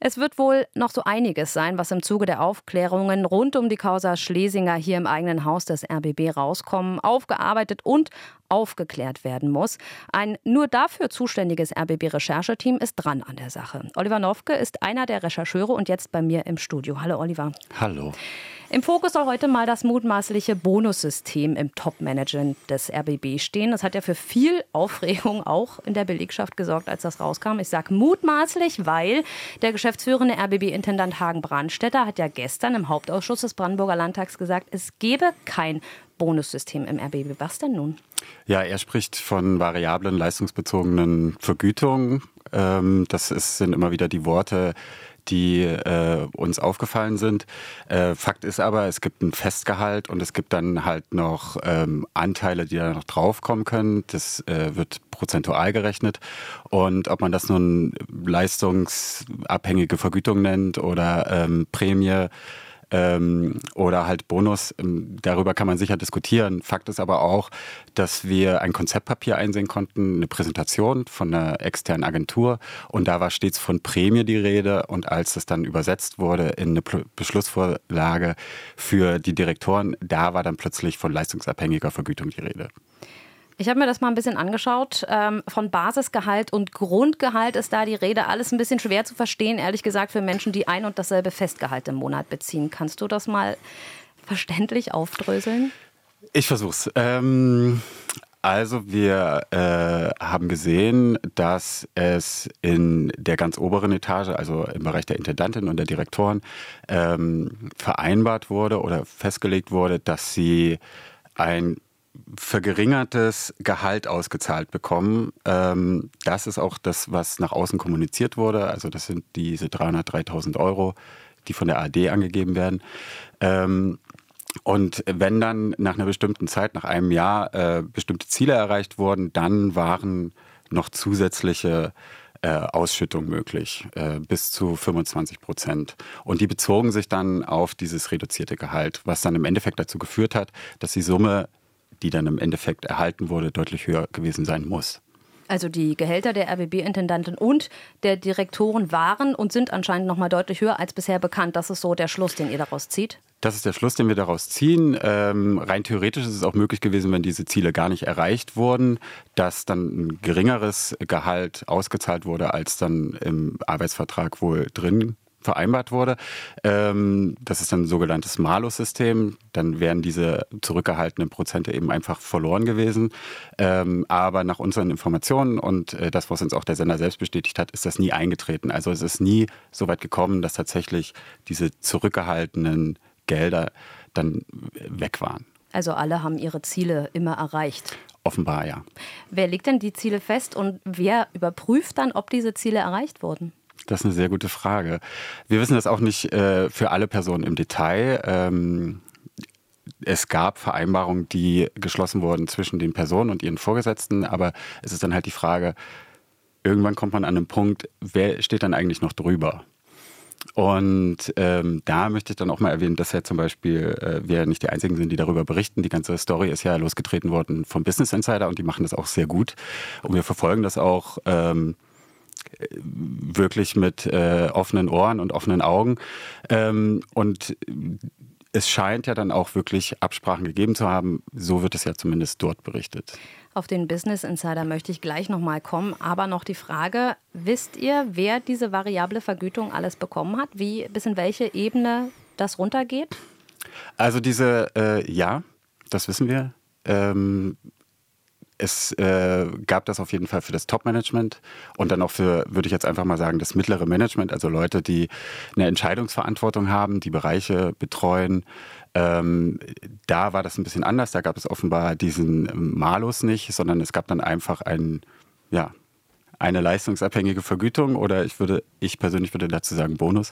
Es wird wohl noch so einiges sein, was im Zuge der Aufklärungen rund um die Causa Schlesinger hier im eigenen Haus des RBB rauskommen, aufgearbeitet und aufgeklärt werden muss. Ein nur dafür zuständiges RBB-Rechercheteam ist dran an der Sache. Oliver Nowke ist einer der Rechercheure und jetzt bei mir im Studio. Hallo Oliver. Hallo. Im Fokus soll heute mal das mutmaßliche Bonussystem im Top-Management des RBB stehen. Das hat ja für viel Aufregung auch in der Belegschaft gesorgt, als das rauskam. Ich sage mutmaßlich, weil der geschäftsführende RBB-Intendant Hagen Brandstätter hat ja gestern im Hauptausschuss des Brandenburger Landtags gesagt, es gebe kein Bonussystem im RBB. Was denn nun? Ja, er spricht von variablen, leistungsbezogenen Vergütungen. Sind immer wieder die Worte, die uns aufgefallen sind. Fakt ist aber, es gibt ein Festgehalt und es gibt dann halt noch Anteile, die da noch draufkommen können. Das wird prozentual gerechnet. Und ob man das nun leistungsabhängige Vergütung nennt oder Prämie, oder halt Bonus, darüber kann man sicher diskutieren. Fakt ist aber auch, dass wir ein Konzeptpapier einsehen konnten, eine Präsentation von einer externen Agentur und da war stets von Prämie die Rede und als das dann übersetzt wurde in eine Beschlussvorlage für die Direktoren, da war dann plötzlich von leistungsabhängiger Vergütung die Rede. Ich habe mir das mal ein bisschen angeschaut. Von Basisgehalt und Grundgehalt ist da die Rede. Alles ein bisschen schwer zu verstehen, ehrlich gesagt, für Menschen, die ein und dasselbe Festgehalt im Monat beziehen. Kannst du das mal verständlich aufdröseln? Ich versuch's. Also wir haben gesehen, dass es in der ganz oberen Etage, also im Bereich der Intendantin und der Direktoren, vereinbart wurde oder festgelegt wurde, dass sie ein verringertes Gehalt ausgezahlt bekommen. Das ist auch das, was nach außen kommuniziert wurde. Also das sind diese 303.000 Euro, die von der ARD angegeben werden. Und wenn dann nach einer bestimmten Zeit, nach einem Jahr, bestimmte Ziele erreicht wurden, dann waren noch zusätzliche Ausschüttung möglich, bis zu 25%. Und die bezogen sich dann auf dieses reduzierte Gehalt, was dann im Endeffekt dazu geführt hat, dass die Summe, die dann im Endeffekt erhalten wurde, deutlich höher gewesen sein muss. Also die Gehälter der RBB-Intendanten und der Direktoren waren und sind anscheinend noch mal deutlich höher als bisher bekannt. Das ist so der Schluss, den ihr daraus zieht? Das ist der Schluss, den wir daraus ziehen. Rein theoretisch ist es auch möglich gewesen, wenn diese Ziele gar nicht erreicht wurden, dass dann ein geringeres Gehalt ausgezahlt wurde, als dann im Arbeitsvertrag wohl drin vereinbart wurde. Das ist dann ein sogenanntes Malus-System. Dann wären diese zurückgehaltenen Prozente eben einfach verloren gewesen. Aber nach unseren Informationen und das, was uns auch der Sender selbst bestätigt hat, ist das nie eingetreten. Also es ist nie so weit gekommen, dass tatsächlich diese zurückgehaltenen Gelder dann weg waren. Also alle haben ihre Ziele immer erreicht? Offenbar, ja. Wer legt denn die Ziele fest und wer überprüft dann, ob diese Ziele erreicht wurden? Das ist eine sehr gute Frage. Wir wissen das auch nicht für alle Personen im Detail. Es gab Vereinbarungen, die geschlossen wurden zwischen den Personen und ihren Vorgesetzten, aber es ist dann halt die Frage, irgendwann kommt man an einen Punkt, wer steht dann eigentlich noch drüber? Und da möchte ich dann auch mal erwähnen, dass ja zum Beispiel wir nicht die Einzigen sind, die darüber berichten. Die ganze Story ist ja losgetreten worden vom Business Insider und die machen das auch sehr gut. Und wir verfolgen das auch wirklich mit offenen Ohren und offenen Augen. Und es scheint ja dann auch wirklich Absprachen gegeben zu haben. So wird es ja zumindest dort berichtet. Auf den Business Insider möchte ich gleich nochmal kommen. Aber noch die Frage, wisst ihr, wer diese variable Vergütung alles bekommen hat? Bis in welche Ebene das runtergeht? Also ja, das wissen wir. Es gab das auf jeden Fall für das Top-Management und dann auch für, würde ich jetzt einfach mal sagen, das mittlere Management, also Leute, die eine Entscheidungsverantwortung haben, die Bereiche betreuen. Da war das ein bisschen anders, da gab es offenbar diesen Malus nicht, sondern es gab dann einfach eine leistungsabhängige Vergütung oder ich persönlich würde dazu sagen Bonus.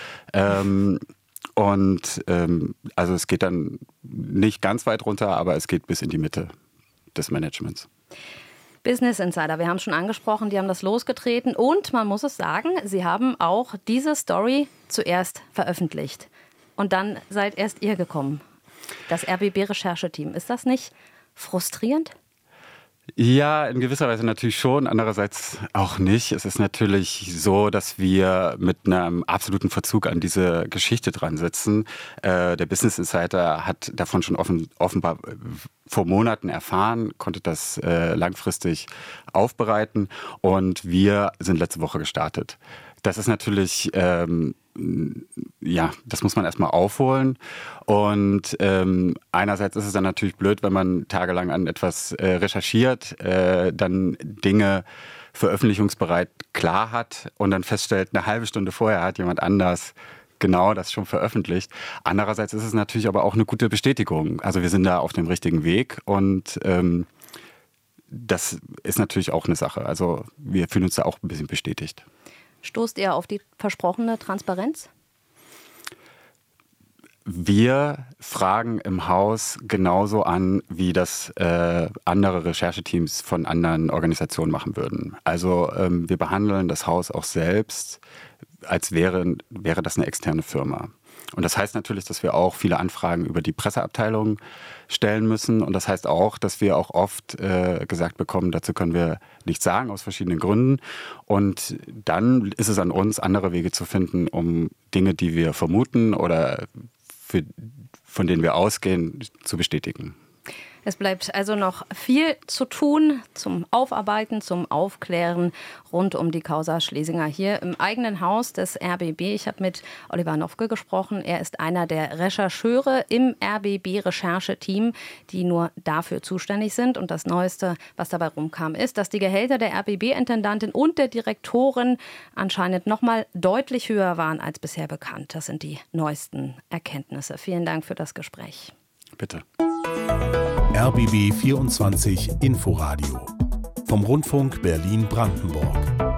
Also es geht dann nicht ganz weit runter, aber es geht bis in die Mitte des Managements. Business Insider, wir haben es schon angesprochen, die haben das losgetreten und man muss es sagen, sie haben auch diese Story zuerst veröffentlicht. Und dann seid erst ihr gekommen, das RBB-Rechercheteam. Ist das nicht frustrierend? Ja, in gewisser Weise natürlich schon, andererseits auch nicht. Es ist natürlich so, dass wir mit einem absoluten Verzug an diese Geschichte dran sitzen. Der Business Insider hat davon schon offenbar vor Monaten erfahren, konnte das langfristig aufbereiten und wir sind letzte Woche gestartet. Das ist natürlich, das muss man erstmal aufholen. Und einerseits ist es dann natürlich blöd, wenn man tagelang an etwas recherchiert, dann Dinge veröffentlichungsbereit klar hat und dann feststellt, eine halbe Stunde vorher hat jemand anders genau das schon veröffentlicht. Andererseits ist es natürlich aber auch eine gute Bestätigung. Also wir sind da auf dem richtigen Weg und das ist natürlich auch eine Sache. Also wir fühlen uns da auch ein bisschen bestätigt. Stoßt ihr auf die versprochene Transparenz? Wir fragen im Haus genauso an, wie das andere Rechercheteams von anderen Organisationen machen würden. Also wir behandeln das Haus auch selbst, als wäre das eine externe Firma. Und das heißt natürlich, dass wir auch viele Anfragen über die Presseabteilung stellen müssen. Und das heißt auch, dass wir auch oft gesagt bekommen, dazu können wir nichts sagen, aus verschiedenen Gründen. Und dann ist es an uns, andere Wege zu finden, um Dinge, die wir vermuten oder von denen wir ausgehen, zu bestätigen. Es bleibt also noch viel zu tun zum Aufarbeiten, zum Aufklären rund um die Causa Schlesinger hier im eigenen Haus des RBB. Ich habe mit Oliver Nowke gesprochen. Er ist einer der Rechercheure im RBB-Rechercheteam, die nur dafür zuständig sind. Und das Neueste, was dabei rumkam, ist, dass die Gehälter der RBB-Intendantin und der Direktorin anscheinend noch mal deutlich höher waren als bisher bekannt. Das sind die neuesten Erkenntnisse. Vielen Dank für das Gespräch. Bitte. RBB 24 Inforadio vom Rundfunk Berlin-Brandenburg.